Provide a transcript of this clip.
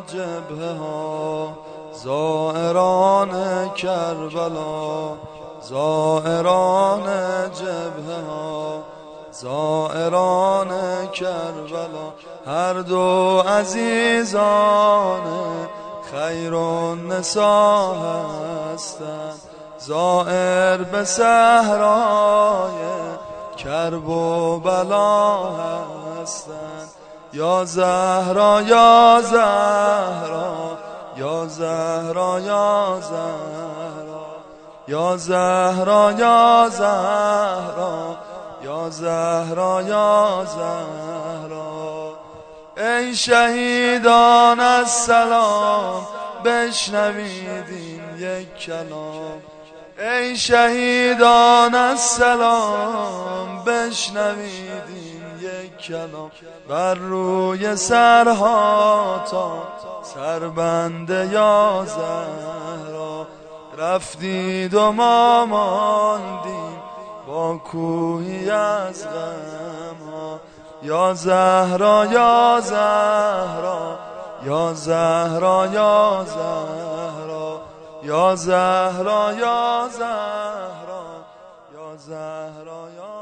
جبهه ها، زائران کربلا، زائران جبهه ها، زائران کربلا. هر دو عزیزان خیر النسا هستند، زائر به صحرای کرب و بلا هستند. یا زهرا یا زهرا، یا زهرا یا زهرا، یا زهرا یا زهرا، یا زهرا یا زهرا. ای شهیدان السلام، بشنوید این یک کلام. ای شهیدان السلام، بشنوید این یک کلام. بر روی سرها تا سربند یا زهرا، رفتید و ما ماندیم با کوهی از غم ها. یا زهرا یا زهرا، یا زهرا یا زهرا، یا زهرا یا زهرا، یا زهرا یا